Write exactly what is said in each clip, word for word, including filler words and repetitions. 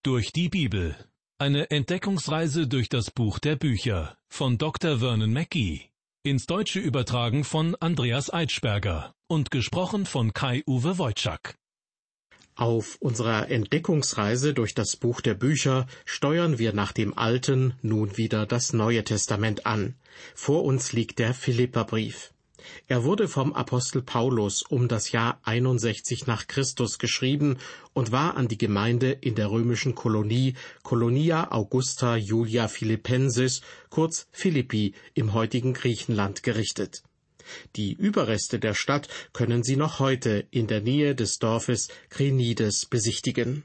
Durch die Bibel. Eine Entdeckungsreise durch das Buch der Bücher von Doktor Vernon Mackey. Ins Deutsche übertragen von Andreas Eitschberger und gesprochen von Kai-Uwe Wojczak. Auf unserer Entdeckungsreise durch das Buch der Bücher steuern wir nach dem Alten nun wieder das Neue Testament an. Vor uns liegt der Philipperbrief. Er wurde vom Apostel Paulus um das Jahr einundsechzig nach Christus geschrieben und war an die Gemeinde in der römischen Kolonie Colonia Augusta Julia Philippensis, kurz Philippi, im heutigen Griechenland gerichtet. Die Überreste der Stadt können Sie noch heute in der Nähe des Dorfes Krinides besichtigen.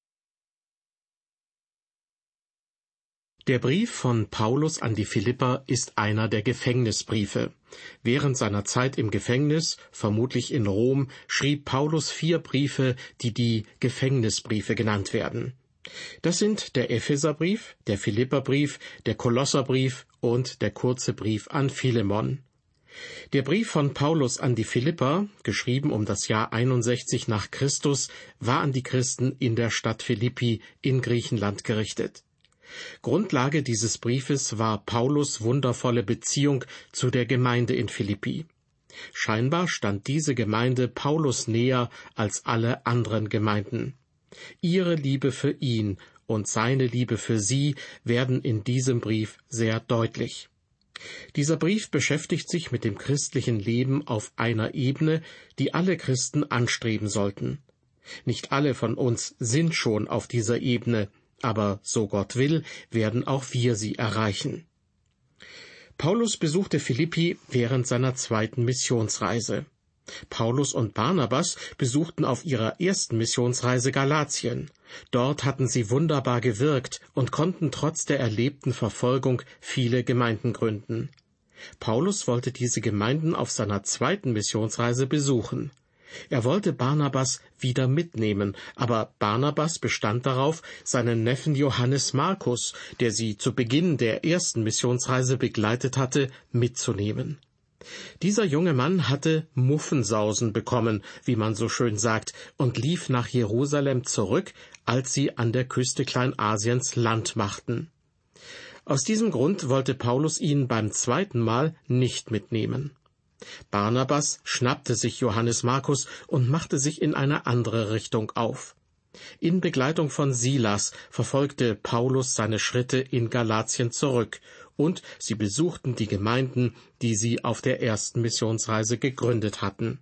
Der Brief von Paulus an die Philipper ist einer der Gefängnisbriefe. Während seiner Zeit im Gefängnis, vermutlich in Rom, schrieb Paulus vier Briefe, die die Gefängnisbriefe genannt werden. Das sind der Epheserbrief, der Philipperbrief, der Kolosserbrief und der kurze Brief an Philemon. Der Brief von Paulus an die Philipper, geschrieben um das Jahr einundsechzig nach Christus, war an die Christen in der Stadt Philippi in Griechenland gerichtet. Grundlage dieses Briefes war Paulus' wundervolle Beziehung zu der Gemeinde in Philippi. Scheinbar stand diese Gemeinde Paulus näher als alle anderen Gemeinden. Ihre Liebe für ihn und seine Liebe für sie werden in diesem Brief sehr deutlich. Dieser Brief beschäftigt sich mit dem christlichen Leben auf einer Ebene, die alle Christen anstreben sollten. Nicht alle von uns sind schon auf dieser Ebene, aber so Gott will, werden auch wir sie erreichen. Paulus besuchte Philippi während seiner zweiten Missionsreise. Paulus und Barnabas besuchten auf ihrer ersten Missionsreise Galatien. Dort hatten sie wunderbar gewirkt und konnten trotz der erlebten Verfolgung viele Gemeinden gründen. Paulus wollte diese Gemeinden auf seiner zweiten Missionsreise besuchen. Er wollte Barnabas wieder mitnehmen, aber Barnabas bestand darauf, seinen Neffen Johannes Markus, der sie zu Beginn der ersten Missionsreise begleitet hatte, mitzunehmen. Dieser junge Mann hatte Muffensausen bekommen, wie man so schön sagt, und lief nach Jerusalem zurück, als sie an der Küste Kleinasiens Land machten. Aus diesem Grund wollte Paulus ihn beim zweiten Mal nicht mitnehmen. Barnabas schnappte sich Johannes Markus und machte sich in eine andere Richtung auf. In Begleitung von Silas verfolgte Paulus seine Schritte in Galatien zurück, und sie besuchten die Gemeinden, die sie auf der ersten Missionsreise gegründet hatten.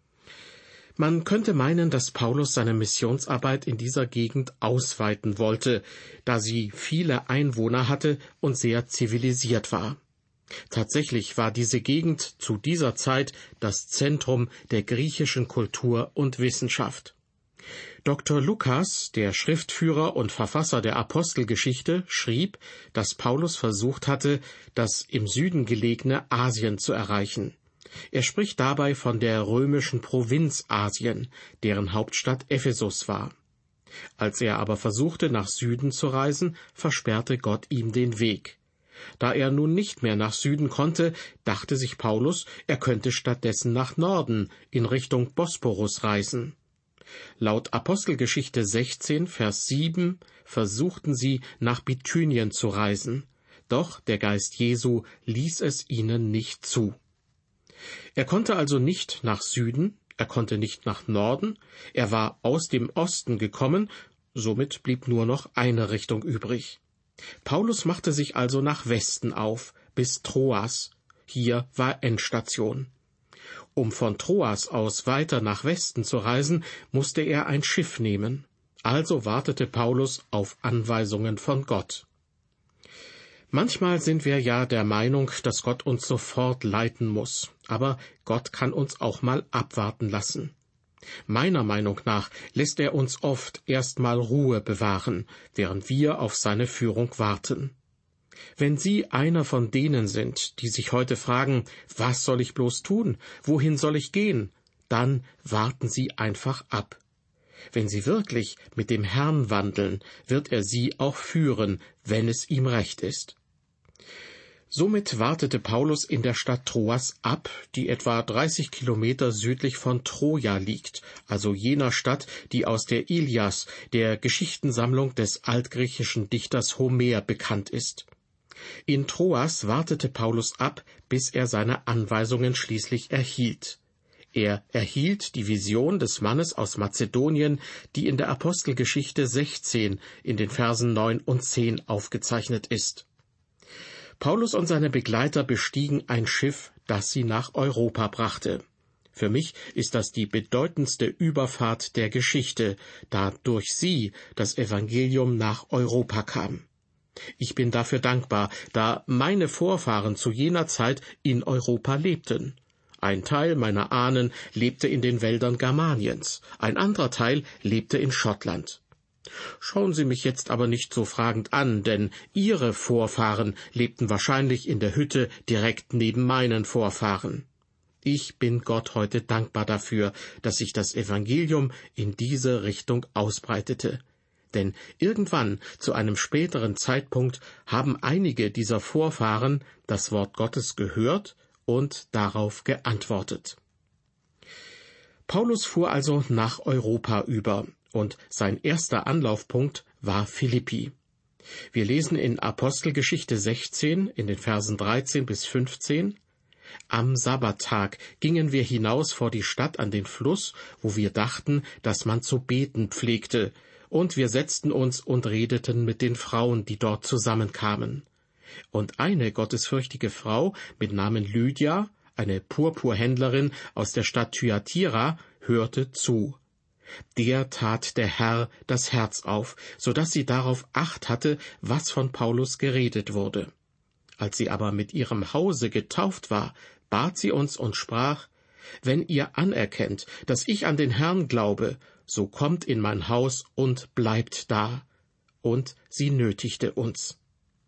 Man könnte meinen, dass Paulus seine Missionsarbeit in dieser Gegend ausweiten wollte, da sie viele Einwohner hatte und sehr zivilisiert war. Tatsächlich war diese Gegend zu dieser Zeit das Zentrum der griechischen Kultur und Wissenschaft. Doktor Lukas, der Schriftführer und Verfasser der Apostelgeschichte, schrieb, dass Paulus versucht hatte, das im Süden gelegene Asien zu erreichen. Er spricht dabei von der römischen Provinz Asien, deren Hauptstadt Ephesus war. Als er aber versuchte, nach Süden zu reisen, versperrte Gott ihm den Weg. Da er nun nicht mehr nach Süden konnte, dachte sich Paulus, er könnte stattdessen nach Norden, in Richtung Bosporus reisen. Laut Apostelgeschichte sechzehn, Vers sieben, versuchten sie, nach Bithynien zu reisen, doch der Geist Jesu ließ es ihnen nicht zu. Er konnte also nicht nach Süden, er konnte nicht nach Norden, er war aus dem Osten gekommen, somit blieb nur noch eine Richtung übrig. Paulus machte sich also nach Westen auf, bis Troas. Hier war Endstation. Um von Troas aus weiter nach Westen zu reisen, musste er ein Schiff nehmen. Also wartete Paulus auf Anweisungen von Gott. Manchmal sind wir ja der Meinung, dass Gott uns sofort leiten muss, aber Gott kann uns auch mal abwarten lassen. Meiner Meinung nach lässt er uns oft erst mal Ruhe bewahren, während wir auf seine Führung warten. Wenn Sie einer von denen sind, die sich heute fragen, was soll ich bloß tun, wohin soll ich gehen, dann warten Sie einfach ab. Wenn Sie wirklich mit dem Herrn wandeln, wird er Sie auch führen, wenn es ihm recht ist. Somit wartete Paulus in der Stadt Troas ab, die etwa dreißig Kilometer südlich von Troja liegt, also jener Stadt, die aus der Ilias, der Geschichtensammlung des altgriechischen Dichters Homer, bekannt ist. In Troas wartete Paulus ab, bis er seine Anweisungen schließlich erhielt. Er erhielt die Vision des Mannes aus Mazedonien, die in der Apostelgeschichte sechzehn in den Versen neun und zehn aufgezeichnet ist. Paulus und seine Begleiter bestiegen ein Schiff, das sie nach Europa brachte. Für mich ist das die bedeutendste Überfahrt der Geschichte, da durch sie das Evangelium nach Europa kam. Ich bin dafür dankbar, da meine Vorfahren zu jener Zeit in Europa lebten. Ein Teil meiner Ahnen lebte in den Wäldern Germaniens, ein anderer Teil lebte in Schottland. Schauen Sie mich jetzt aber nicht so fragend an, denn Ihre Vorfahren lebten wahrscheinlich in der Hütte direkt neben meinen Vorfahren. Ich bin Gott heute dankbar dafür, dass sich das Evangelium in diese Richtung ausbreitete. Denn irgendwann, zu einem späteren Zeitpunkt, haben einige dieser Vorfahren das Wort Gottes gehört und darauf geantwortet. Paulus fuhr also nach Europa über, und sein erster Anlaufpunkt war Philippi. Wir lesen in Apostelgeschichte sechzehn in den Versen dreizehn bis fünfzehn: Am Sabbattag gingen wir hinaus vor die Stadt an den Fluss, wo wir dachten, dass man zu beten pflegte, und wir setzten uns und redeten mit den Frauen, die dort zusammenkamen. Und eine gottesfürchtige Frau mit Namen Lydia, eine Purpurhändlerin aus der Stadt Thyatira, hörte zu. Der tat der Herr das Herz auf, so dass sie darauf Acht hatte, was von Paulus geredet wurde. Als sie aber mit ihrem Hause getauft war, bat sie uns und sprach: Wenn ihr anerkennt, dass ich an den Herrn glaube, so kommt in mein Haus und bleibt da. Und sie nötigte uns.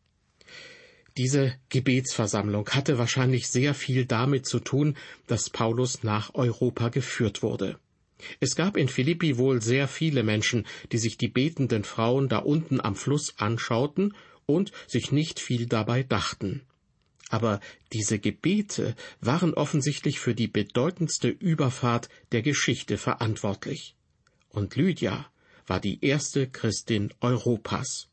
Diese Gebetsversammlung hatte wahrscheinlich sehr viel damit zu tun, dass Paulus nach Europa geführt wurde. Es gab in Philippi wohl sehr viele Menschen, die sich die betenden Frauen da unten am Fluss anschauten und sich nicht viel dabei dachten. Aber diese Gebete waren offensichtlich für die bedeutendste Überfahrt der Geschichte verantwortlich. Und Lydia war die erste Christin Europas.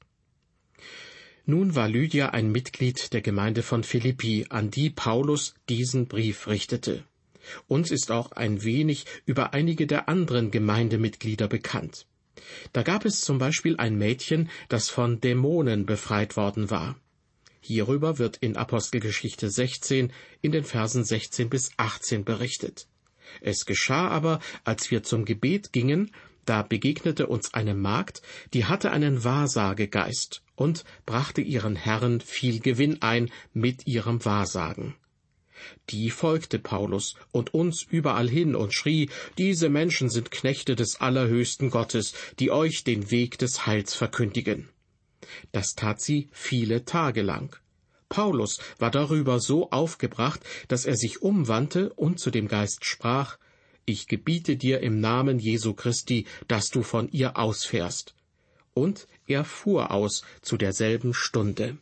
Nun war Lydia ein Mitglied der Gemeinde von Philippi, an die Paulus diesen Brief richtete. Uns ist auch ein wenig über einige der anderen Gemeindemitglieder bekannt. Da gab es zum Beispiel ein Mädchen, das von Dämonen befreit worden war. Hierüber wird in Apostelgeschichte sechzehn in den Versen sechzehn bis achtzehn berichtet. Es geschah aber, als wir zum Gebet gingen, da begegnete uns eine Magd, die hatte einen Wahrsagegeist und brachte ihren Herren viel Gewinn ein mit ihrem Wahrsagen. Die folgte Paulus und uns überall hin und schrie: Diese Menschen sind Knechte des allerhöchsten Gottes, die euch den Weg des Heils verkündigen. Das tat sie viele Tage lang. Paulus war darüber so aufgebracht, dass er sich umwandte und zu dem Geist sprach: Ich gebiete dir im Namen Jesu Christi, dass du von ihr ausfährst. Und er fuhr aus zu derselben Stunde.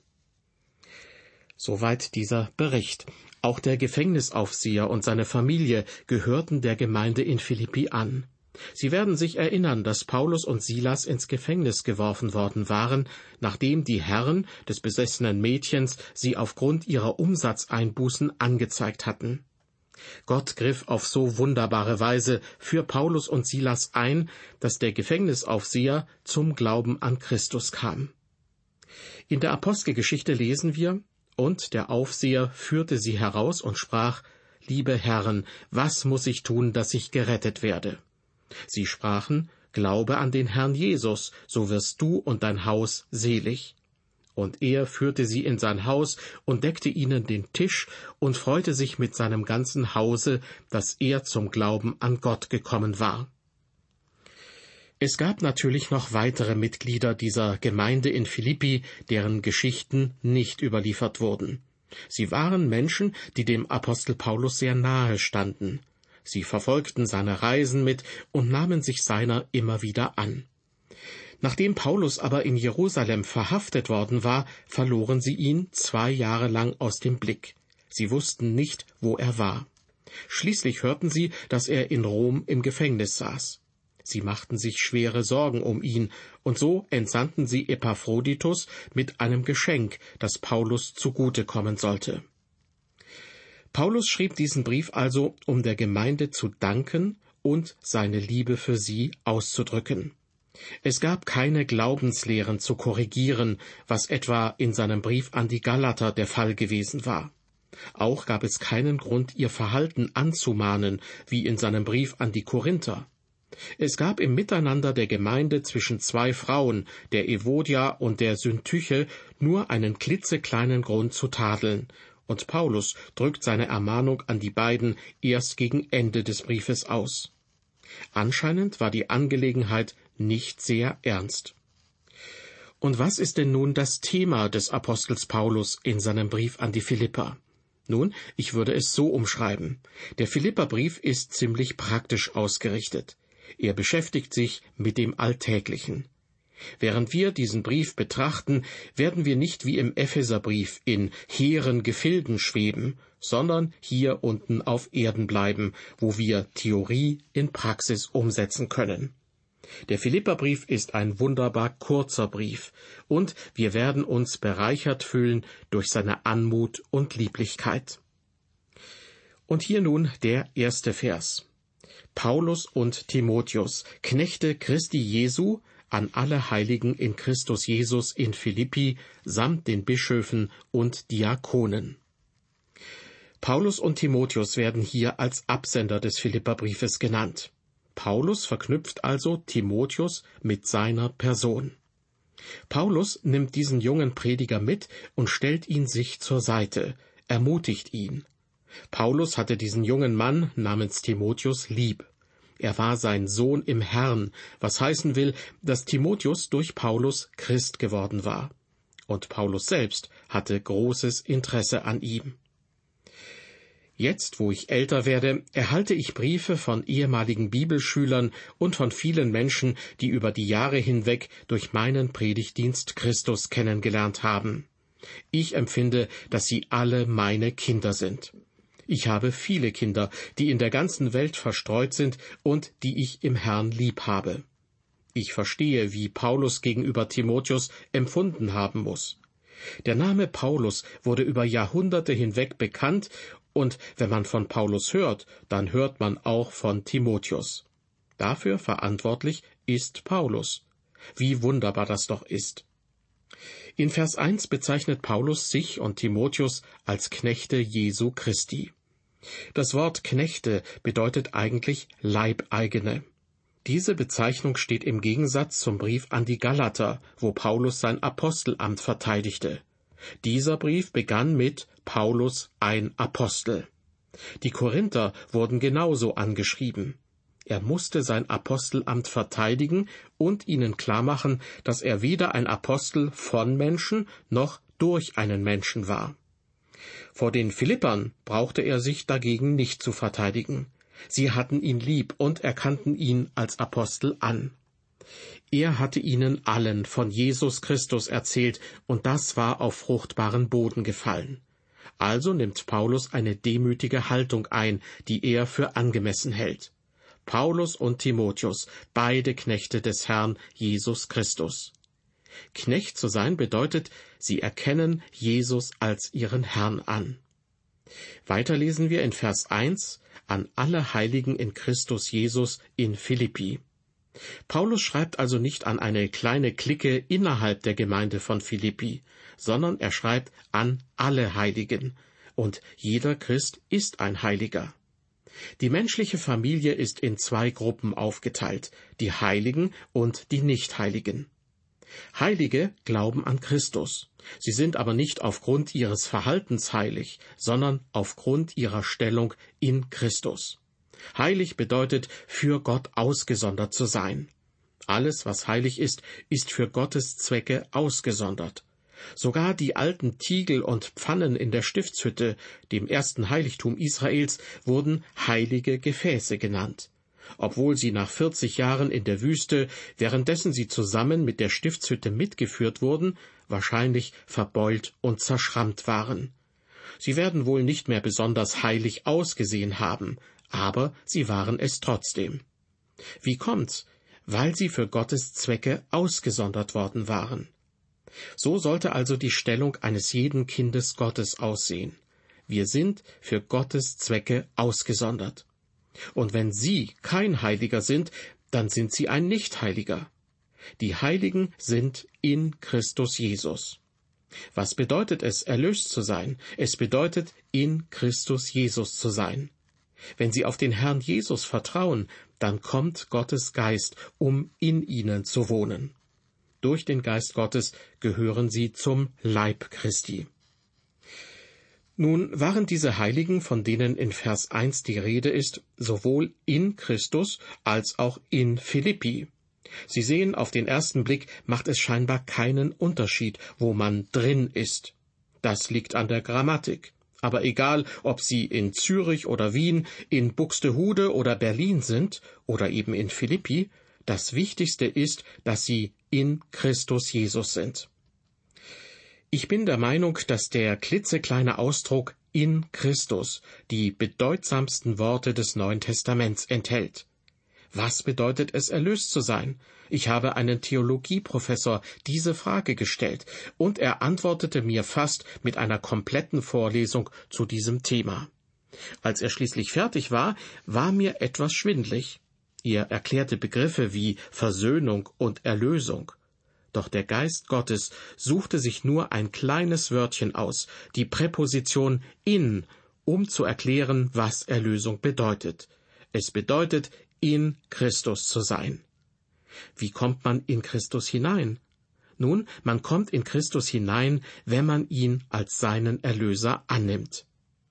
Soweit dieser Bericht. Auch der Gefängnisaufseher und seine Familie gehörten der Gemeinde in Philippi an. Sie werden sich erinnern, dass Paulus und Silas ins Gefängnis geworfen worden waren, nachdem die Herren des besessenen Mädchens sie aufgrund ihrer Umsatzeinbußen angezeigt hatten. Gott griff auf so wunderbare Weise für Paulus und Silas ein, dass der Gefängnisaufseher zum Glauben an Christus kam. In der Apostelgeschichte lesen wir: Und der Aufseher führte sie heraus und sprach: Liebe Herren, was muss ich tun, dass ich gerettet werde? Sie sprachen: Glaube an den Herrn Jesus, so wirst du und dein Haus selig. Und er führte sie in sein Haus und deckte ihnen den Tisch und freute sich mit seinem ganzen Hause, dass er zum Glauben an Gott gekommen war. Es gab natürlich noch weitere Mitglieder dieser Gemeinde in Philippi, deren Geschichten nicht überliefert wurden. Sie waren Menschen, die dem Apostel Paulus sehr nahe standen. Sie verfolgten seine Reisen mit und nahmen sich seiner immer wieder an. Nachdem Paulus aber in Jerusalem verhaftet worden war, verloren sie ihn zwei Jahre lang aus dem Blick. Sie wussten nicht, wo er war. Schließlich hörten sie, dass er in Rom im Gefängnis saß. Sie machten sich schwere Sorgen um ihn, und so entsandten sie Epaphroditus mit einem Geschenk, das Paulus zugute kommen sollte. Paulus schrieb diesen Brief also, um der Gemeinde zu danken und seine Liebe für sie auszudrücken. Es gab keine Glaubenslehren zu korrigieren, was etwa in seinem Brief an die Galater der Fall gewesen war. Auch gab es keinen Grund, ihr Verhalten anzumahnen, wie in seinem Brief an die Korinther. Es gab im Miteinander der Gemeinde zwischen zwei Frauen, der Evodia und der Syntyche, nur einen klitzekleinen Grund zu tadeln, und Paulus drückt seine Ermahnung an die beiden erst gegen Ende des Briefes aus. Anscheinend war die Angelegenheit nicht sehr ernst. Und was ist denn nun das Thema des Apostels Paulus in seinem Brief an die Philipper? Nun, ich würde es so umschreiben. Der Philipperbrief ist ziemlich praktisch ausgerichtet. Er beschäftigt sich mit dem Alltäglichen. Während wir diesen Brief betrachten, werden wir nicht wie im Epheserbrief in hehren Gefilden schweben, sondern hier unten auf Erden bleiben, wo wir Theorie in Praxis umsetzen können. Der Philipperbrief ist ein wunderbar kurzer Brief, und wir werden uns bereichert fühlen durch seine Anmut und Lieblichkeit. Und hier nun der erste Vers. Paulus und Timotheus, Knechte Christi Jesu, an alle Heiligen in Christus Jesus in Philippi, samt den Bischöfen und Diakonen. Paulus und Timotheus werden hier als Absender des Philipperbriefes genannt. Paulus verknüpft also Timotheus mit seiner Person. Paulus nimmt diesen jungen Prediger mit und stellt ihn sich zur Seite, ermutigt ihn. Paulus hatte diesen jungen Mann namens Timotheus lieb. Er war sein Sohn im Herrn, was heißen will, dass Timotheus durch Paulus Christ geworden war. Und Paulus selbst hatte großes Interesse an ihm. Jetzt, wo ich älter werde, erhalte ich Briefe von ehemaligen Bibelschülern und von vielen Menschen, die über die Jahre hinweg durch meinen Predigtdienst Christus kennengelernt haben. Ich empfinde, dass sie alle meine Kinder sind. Ich habe viele Kinder, die in der ganzen Welt verstreut sind und die ich im Herrn lieb habe. Ich verstehe, wie Paulus gegenüber Timotheus empfunden haben muss. Der Name Paulus wurde über Jahrhunderte hinweg bekannt, und wenn man von Paulus hört, dann hört man auch von Timotheus. Dafür verantwortlich ist Paulus. Wie wunderbar das doch ist. In Vers eins bezeichnet Paulus sich und Timotheus als Knechte Jesu Christi. Das Wort Knechte bedeutet eigentlich Leibeigene. Diese Bezeichnung steht im Gegensatz zum Brief an die Galater, wo Paulus sein Apostelamt verteidigte. Dieser Brief begann mit Paulus ein Apostel. Die Korinther wurden genauso angeschrieben. Er musste sein Apostelamt verteidigen und ihnen klarmachen, dass er weder ein Apostel von Menschen noch durch einen Menschen war. Vor den Philippern brauchte er sich dagegen nicht zu verteidigen. Sie hatten ihn lieb und erkannten ihn als Apostel an. Er hatte ihnen allen von Jesus Christus erzählt, und das war auf fruchtbaren Boden gefallen. Also nimmt Paulus eine demütige Haltung ein, die er für angemessen hält. Paulus und Timotheus, beide Knechte des Herrn Jesus Christus. Knecht zu sein bedeutet, sie erkennen Jesus als ihren Herrn an. Weiter lesen wir in Vers eins, an alle Heiligen in Christus Jesus in Philippi. Paulus schreibt also nicht an eine kleine Clique innerhalb der Gemeinde von Philippi, sondern er schreibt an alle Heiligen, und jeder Christ ist ein Heiliger. Die menschliche Familie ist in zwei Gruppen aufgeteilt, die Heiligen und die Nichtheiligen. Heilige glauben an Christus. Sie sind aber nicht aufgrund ihres Verhaltens heilig, sondern aufgrund ihrer Stellung in Christus. Heilig bedeutet, für Gott ausgesondert zu sein. Alles, was heilig ist, ist für Gottes Zwecke ausgesondert. Sogar die alten Tiegel und Pfannen in der Stiftshütte, dem ersten Heiligtum Israels, wurden heilige Gefäße genannt. obwohl sie nach vierzig Jahren in der Wüste, währenddessen sie zusammen mit der Stiftshütte mitgeführt wurden, wahrscheinlich verbeult und zerschrammt waren. Sie werden wohl nicht mehr besonders heilig ausgesehen haben, aber sie waren es trotzdem. Wie kommt's? Weil sie für Gottes Zwecke ausgesondert worden waren. So sollte also die Stellung eines jeden Kindes Gottes aussehen. Wir sind für Gottes Zwecke ausgesondert. Und wenn Sie kein Heiliger sind, dann sind Sie ein Nichtheiliger. Die Heiligen sind in Christus Jesus. Was bedeutet es, erlöst zu sein? Es bedeutet, in Christus Jesus zu sein. Wenn Sie auf den Herrn Jesus vertrauen, dann kommt Gottes Geist, um in Ihnen zu wohnen. Durch den Geist Gottes gehören Sie zum Leib Christi. Nun waren diese Heiligen, von denen in Vers eins die Rede ist, sowohl in Christus als auch in Philippi. Sie sehen, auf den ersten Blick macht es scheinbar keinen Unterschied, wo man drin ist. Das liegt an der Grammatik. Aber egal, ob Sie in Zürich oder Wien, in Buxtehude oder Berlin sind oder eben in Philippi, das Wichtigste ist, dass Sie in Christus Jesus sind. Ich bin der Meinung, dass der klitzekleine Ausdruck in Christus die bedeutsamsten Worte des Neuen Testaments enthält. Was bedeutet es, erlöst zu sein? Ich habe einen Theologieprofessor diese Frage gestellt, und er antwortete mir fast mit einer kompletten Vorlesung zu diesem Thema. Als er schließlich fertig war, war mir etwas schwindlig. Er erklärte Begriffe wie Versöhnung und Erlösung. Doch der Geist Gottes suchte sich nur ein kleines Wörtchen aus, die Präposition in, um zu erklären, was Erlösung bedeutet. Es bedeutet, in Christus zu sein. Wie kommt man in Christus hinein? Nun, man kommt in Christus hinein, wenn man ihn als seinen Erlöser annimmt.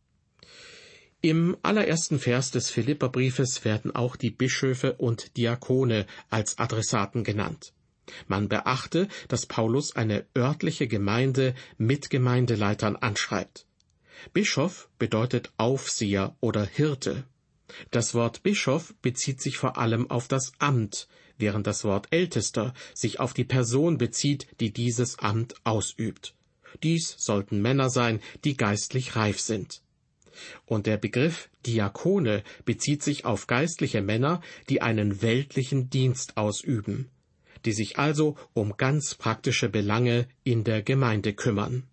Im allerersten Vers des Philipperbriefes werden auch die Bischöfe und Diakone als Adressaten genannt. Man beachte, dass Paulus eine örtliche Gemeinde mit Gemeindeleitern anschreibt. Bischof bedeutet Aufseher oder Hirte. Das Wort Bischof bezieht sich vor allem auf das Amt, während das Wort Ältester sich auf die Person bezieht, die dieses Amt ausübt. Dies sollten Männer sein, die geistlich reif sind. Und der Begriff Diakone bezieht sich auf geistliche Männer, die einen weltlichen Dienst ausüben, die sich also um ganz praktische Belange in der Gemeinde kümmern.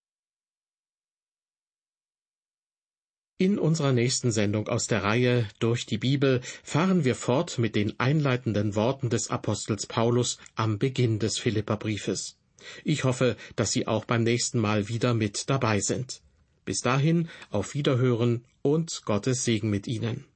In unserer nächsten Sendung aus der Reihe Durch die Bibel fahren wir fort mit den einleitenden Worten des Apostels Paulus am Beginn des Philipperbriefes. Ich hoffe, dass Sie auch beim nächsten Mal wieder mit dabei sind. Bis dahin, auf Wiederhören und Gottes Segen mit Ihnen.